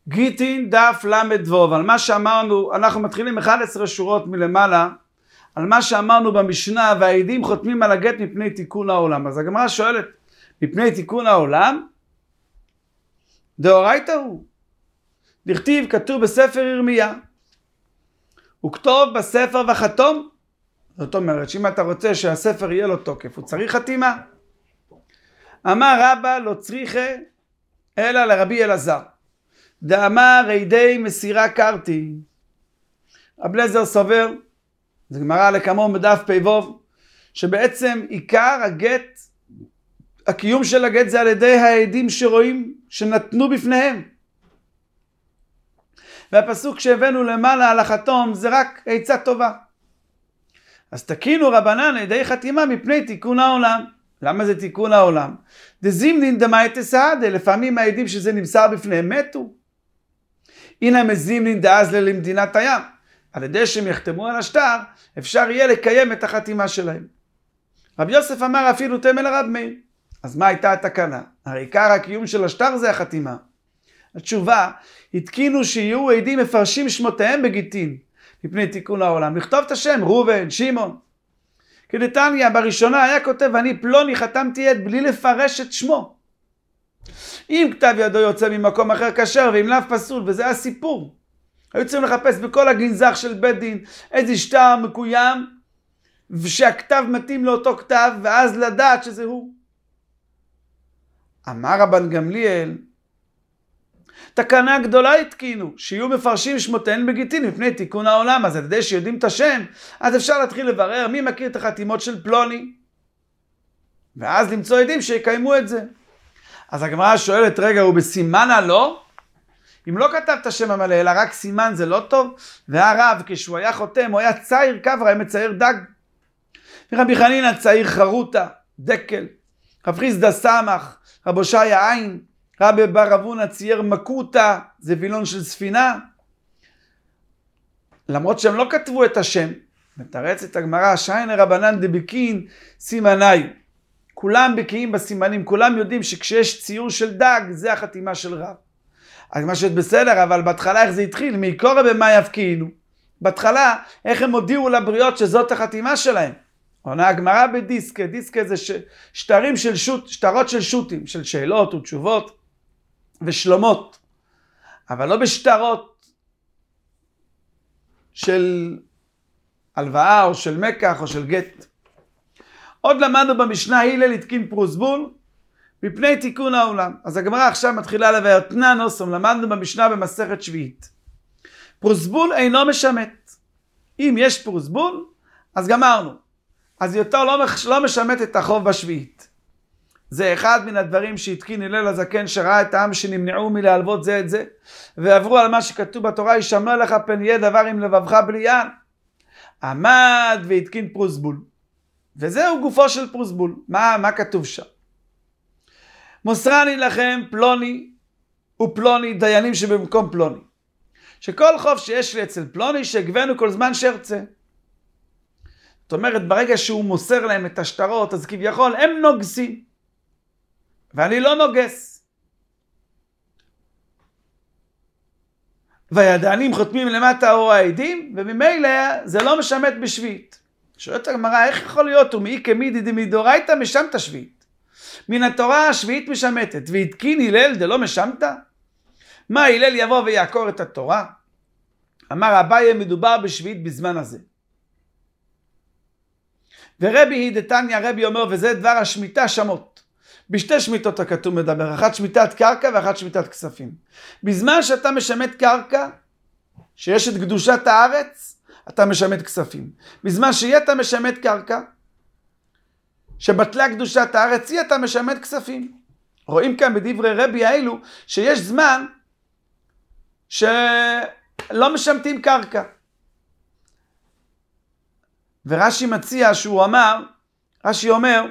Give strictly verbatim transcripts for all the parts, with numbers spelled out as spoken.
גיטין דף למד ווב, על מה שאמרנו, אנחנו מתחילים אחת עשרה שורות מלמעלה, על מה שאמרנו במשנה, והעדים חותמים על הגט מפני תיקון העולם. אז הגמרא שואלת, מפני תיקון העולם? דאורייתא הוא. דכתיב, כתוב בספר ירמיה, וכתוב בספר וחתום. זאת אומרת, שאם אתה רוצה שהספר יהיה לו תוקף, הוא צריך חתימה. אמר רבא לא צריכה, אלא לרבי אלעזר. דאמר ידי מסירה קרתי. רבי אליעזר סובר, זה גמרא לקמום בדף פ"ו, שבעצם עיקר הגט, הקיום של הגט זה על ידי העדים שרואים, שנתנו בפניהם. והפסוק שהבאנו למעלה על החתום זה רק עצה טובה. אז תקינו רבנן ידי חתימה מפני תיקון העולם. למה זה תיקון העולם? דזימנין דמאי תסעדה, לפעמים העדים שזה נמסר בפניהם מתו. הנה מזימנין דאזלה למדינת הים. על ידי שהם יחתמו על השטר, אפשר יהיה לקיים את החתימה שלהם. רבי יוסף אמר אפילו תמל הרב מאיר. אז מה הייתה התקנה? הרי עיקר הקיום של השטר זה החתימה. התשובה, התקינו שיהיו עדים מפרשים שמותיהם בגיטין, מפני תיקון העולם. לכתוב את השם, ראובן, שמעון. כדתניא, בראשונה היה כותב, אני פלוני חתמתי עד בלי לפרש את שמו. אם כתב ידו יוצא ממקום אחר כשר, ואם לאו פסול, וזה הסיפור. היו צריכים לחפש בכל הגנזך של בית דין, איזה שטר מקוים, ושהכתב מתאים לאותו כתב, ואז לדעת שזה הוא. אמר רבן גמליאל, תקנה גדולה התקינו, שיהיו מפרשים שמותיהם בגיטין מפני תיקון העולם. אז על ידי שיודעים את השם, אז אפשר להתחיל לברר מי מכיר את החתימות של פלוני, ואז למצוא עדים שיקיימו את זה. אז הגמרא שואלת, רגע, הוא בסימן הלא? אם לא כתב את השם המלא, אלא רק סימן, זה לא טוב? והרב, כשהוא היה חותם, הוא היה צעיר קברה, היה מצייר דג. רבי חנינא צעיר חרוטה, דקל. רב חיסדא סמך, רב הושעיה עין. רבי בר אבונה צייר מקוטה, זה וילון של ספינה. למרות שהם לא כתבו את השם, מתרצת הגמרא, שיינה רבנן דבקין סימניו. כולם בקיאים בסימנים, כולם יודעים שכשיש ציור של דג, זה החתימה של רב. אז מה שאת בסדר, אבל בהתחלה איך זה התחיל? מעיקורא במה יבקינו. בהתחלה, איך הם הודיעו לבריות שזאת החתימה שלהם. עונה הגמרא בדיסקה, דיסקה זה ש... שטרים של שוט, שטרות של שוטים, של שאלות ותשובות ושלומות, אבל לא בשטרות של הלוואה או של מקח או של גט. עוד למדנו במשנה, הלל התקין פרוסבול מפני תיקון העולם. אז הגמרא עכשיו מתחילה לבאר תנא נוסום, למדנו במשנה במסכת שביעית. פרוסבול אינו משמט. אם יש פרוסבול, אז גמרנו. אז יותר לא, לא משמט את החוב בשביעית. זה אחד מן הדברים שהתקין הלל הזקן, שראה את העם שנמנעו מלהלוות זה את זה, ועברו על מה שכתוב בתורה, ישמר לך פן יהיה דבר עם לבבך בלי יען. עמד והתקין פרוסבול. וזהו גופו של פרוסבול. מה, מה כתוב שם? מוסרני לכם פלוני ופלוני דיינים שבמקום פלוני. שכל חוב שיש לי אצל פלוני שגבנו כל זמן שרצה. זאת אומרת, ברגע שהוא מוסר להם את השטרות, אז כביכול הם נוגסים. ואני לא נוגס. והידענים חותמים למטה אור העדים, וממילא זה לא משמט בשביעית. שואלת הגמרא, איך יכול להיות? ומאי כמידי דמדאורייתא משמת שביעית. מן התורה השביעית משמטת, והתקין הלל דלא משמת? מה, הלל יבוא ויעקור את התורה? אמר אביי, מדובר בשביעית בזמן הזה. ורבי הידתניא, רבי אומר, וזה דבר השמיטה שמות. בשתי שמיטות הכתוב מדבר, אחת שמיטת קרקע ואחת שמיטת כספים. בזמן שאתה משמט קרקע, שיש את קדושת הארץ, אתה משמט כספים. בזמן שיהיה אתה משמט קרקע, שבטלה קדושת הארץ, יהיה אתה משמט כספים. רואים כאן בדברי רבי האלו, שיש זמן שלא משמטים קרקע. ורש"י מציע שהוא אמר, רש"י אומר,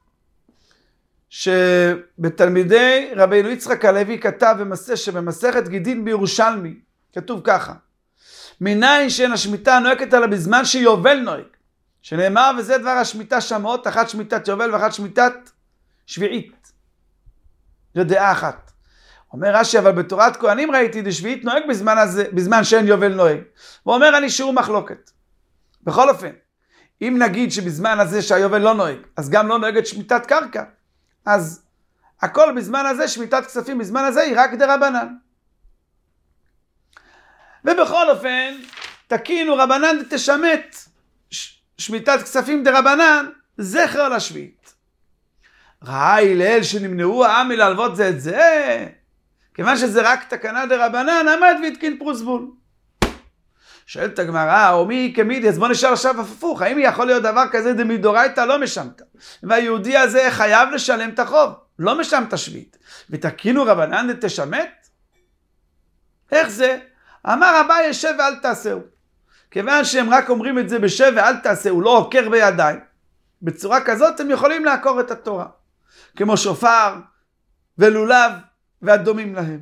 שבתלמידי רבינו יצחק הלוי כתב שבמסכת גיטין בירושלמי, כתוב ככה, מניין שאין השמיטה נוהגת עליו בזמן שיובל נוהג, שנאמר וזה דבר השמיטה שמות, אחת שמיטת יובל ואחת שמיטת שביעית. זו דעה אחת. אומר רש"י, אבל בתורת כהנים ראיתי דשביעית נוהג בזמן הזה, בזמן שאין יובל נוהג. הוא אומר, אני שיעור מחלוקת. בכל אופן, אם נגיד שבזמן הזה שהיובל לא נוהג, אז גם לא נוהגת שמיטת קרקע, אז הכל בזמן הזה, שמיטת כספים בזמן הזה היא רק דרבנן. ובכל אופן, תקינו רבנן תשמט שמיטת כספים דרבנן, זכר לשביעית. ראה הלל שנמנעו העם מלהלוות זה את זה, כיוון שזה רק תקנה דרבנן, עמד והתקין פרוסבול. שואלת הגמרא, או מי כמידי, אז בוא נשאר עכשיו הפוך, האם יכול להיות דבר כזה דמידורייתא לא משמת? והיהודי הזה חייב לשלם את החוב, לא משמת שביעית. ותקינו רבנן דתשמט? איך זה? אמר אביי שב ואל תעשהו. כיוון שהם רק אומרים את זה בשב ואל תעשהו, לא עוקר בידיים. בצורה כזאת הם יכולים לעקור את התורה. כמו שופר ולולב והדומים להם.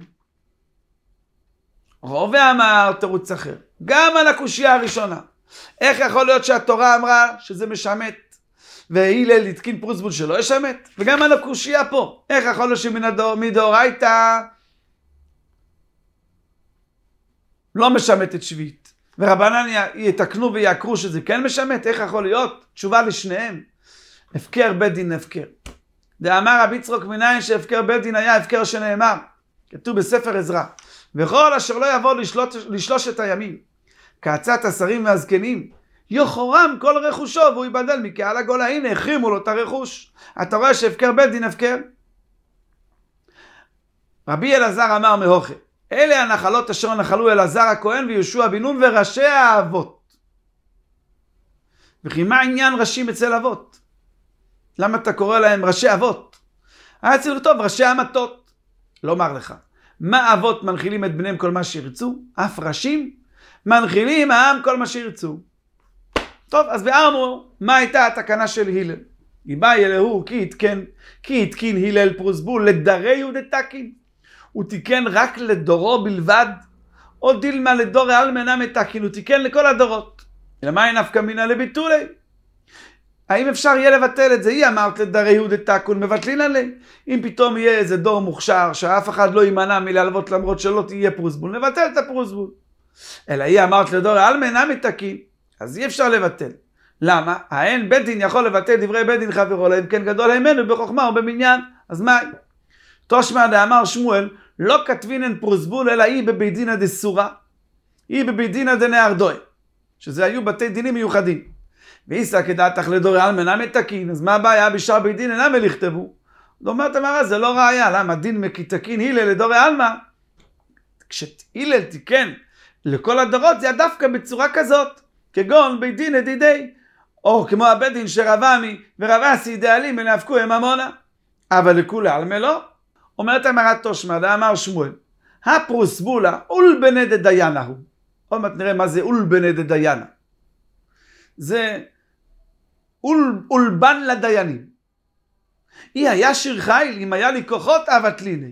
רובה אמר תירוץ אחר. גם על הקושיה הראשונה. איך יכול להיות שהתורה אמרה שזה משמט, והילל התקין פרוסבול שלא ישמט? וגם על הקושיה פה. איך יכול להיות שמדאורייתא לא משמט את שביעית? ורבנן יתקנו ויעקרו שזה כן משמט? איך יכול להיות? תשובה לשניהם. הפקר בית דין הפקר. דאמר רבי יצחק מניין שהפקר בית דין היה הפקר שנאמר. כתוב בספר עזרא. וכל אשר לא יבוא לשלוט, לשלושת הימים, כעצת השרים והזקנים, יחורם כל רכושו והוא ייבדל מקהל הגולה. הנה, החרימו לו את הרכוש. אתה רואה שהפקר בית דין הפקר? רבי אלעזר אמר מהוכה, אלה הנחלות אשר נחלו אלעזר הכהן ויהושע בן נון וראשי האבות. וכי מה עניין ראשים אצל אבות? למה אתה קורא להם ראשי אבות? היה צריך טוב, ראשי המטות. לא אומר לך. מה אבות מנחילים את בניהם כל מה שירצו? אף ראשים מנחילים העם כל מה שירצו. טוב, אז בארנו, מה הייתה התקנה של הלל? איבא ילהו כי התקן, כי התקין הלל פרוסבול לדרי ודתקין. הוא תיקן רק לדורו בלבד, או דילמה לדור אלמנה מתקין, הוא תיקן לכל הדורות. למה אין נפקא מינה לביטולי? האם אפשר יהיה לבטל את זה? היא אמרת לדרי ודתקין, מבטלין עליה. אם פתאום יהיה איזה דור מוכשר, שאף אחד לא יימנע מלהלוות למרות שלא תהיה פרוסבול, נבטל את הפרוסבול. אלא היא אמרת לדור אלמנה מתקין, אז אי אפשר לבטל. למה? האין בית דין יכול לבטל דברי בית דין חברו, אלא אם כן גדול הימנו בחוכמה או במניין. אז מה? תושמע דאמר שמואל, לא כתבינן פרוסבול, אלא היא בבית דינא דסורה, היא בבית דינא דנהרדוי, שזה היו בתי דינים מיוחדים. ואיסא כדעתך לדורי אלמנה מתקין, אז מה הבעיה בשאר בית דין אינם לכתבו? זאת אומרת אמרה, זה לא ראיה, למה דין מכתקין הלל לדורי אלמה? כשהלל תיקן לכל הדורות, זה דווקא בצורה כזאת, כגון בית דין ידידי, או כמו הבית דין שרב עמי ורב אסי דאלים ונאבקו הם עמונה. אבל לכולי עלמא לא. אומרת אמרת תושמע, דאמר שמואל, הפרוסבולה אולבנא דדיינה הוא. עוד מעט נראה מה זה אולבנא דדיינה. זה אול, אולבן לדיינים. היא היה שיר חיל, אם היה לי כוחות אבטליני.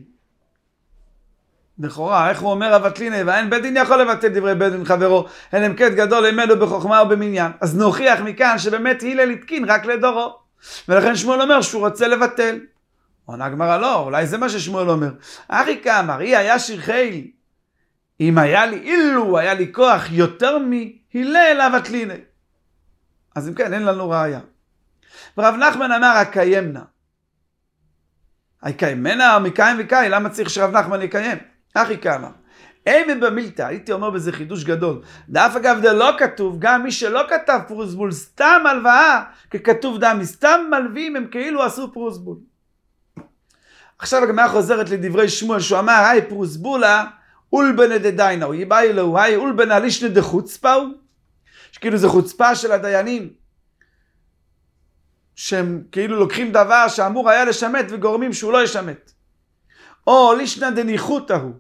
לכאורה, איך הוא אומר אבטליני, ואין בית דין יכול לבטל דברי בית דין חברו, אין הם קט גדול עמדו בחוכמה או במניין. אז נוכיח מכאן שבאמת הלל התקין רק לדורו. ולכן שמואל אומר שהוא רוצה לבטל. עונה הגמרא לא, אולי זה מה ששמואל אומר. אחי כאמר, היא היה שיר חיל, אם היה לי, אילו היה לי כוח יותר מהלל אבטליני. אז אם כן, אין לנו ראיה. ורב נחמן אמר, הקיימנה. הקיימנה, מקיים וקיים, למה צריך שרב נחמן יקיים? אחי כאמר, אין במילתא, הייתי אומר בזה חידוש גדול. דף אגב זה לא כתוב, גם מי שלא כתב פרוסבול, סתם הלוואה, ככתוב דמי, סתם מלווים, הם כאילו עשו פרוסבול. עכשיו הגמרא חוזרת לדברי שמואל, שהוא אמר, היי פרוסבולה, אולבנא דדיינה, הוא יבא אלוהו, היי אולבנא לישנא דחוצפה הוא, שכאילו זה חוצפה של הדיינים, שהם כאילו לוקחים דבר שאמור היה לשמט וגורמים שהוא לא ישמט. או לישנא דניחותא הוא.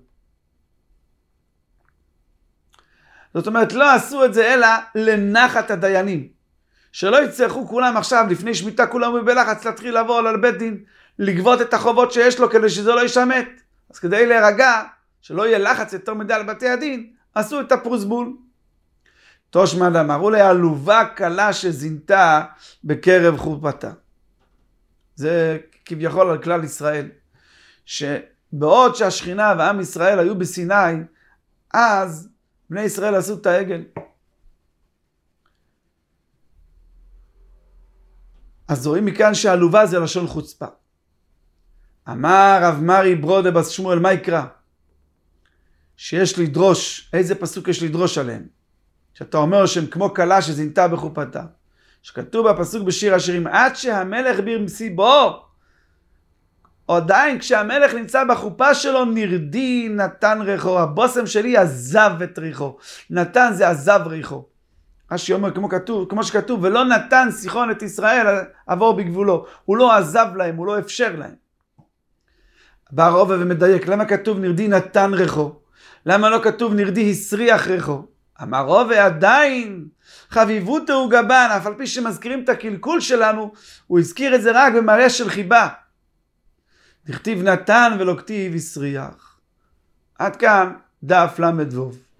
זאת אומרת, לא עשו את זה אלא לנחת הדיינים. שלא יצטרכו כולם עכשיו, לפני שמיטה כולם בלחץ, להתחיל לבוא על בית דין, לגבות את החובות שיש לו כדי שזה לא ישמט. אז כדי להירגע, שלא יהיה לחץ יותר מדי על בתי הדין, עשו את הפרוסבול. תושמע אמרו לה, עלובה קלה שזינתה בקרב חופתה. זה כביכול על כלל ישראל, בעוד שהשכינה ועם ישראל היו בסיני, אז בני ישראל עשו את העגל. אז רואים מכאן שהעלובה זה לשון חוצפה. אמר רב מרי ברודה בס שמואל, מה יקרא? שיש לדרוש, איזה פסוק יש לדרוש עליהם? שאתה אומר שהם כמו כלה שזינתה בחופתה. שכתוב בפסוק בשיר השירים, עד שהמלך ברמסיבו, עדיין כשהמלך נמצא בחופה שלו, נרדי נתן ריחו, הבוסם שלי עזב את ריחו. נתן זה עזב ריחו. רש"י אומר כמו, כתוב, כמו שכתוב, ולא נתן סיחון את ישראל עבור בגבולו. הוא לא עזב להם, הוא לא אפשר להם. בא רובע ומדייק, למה כתוב נרדי נתן ריחו? למה לא כתוב נרדי הסריח ריחו? אמר רובע, עדיין חביבותו הוא גבן, אף על פי שמזכירים את הקלקול שלנו, הוא הזכיר את זה רק במראה של חיבה. דכתיב נתן ולא כתיב הסריח. עד כאן דף למד ווב.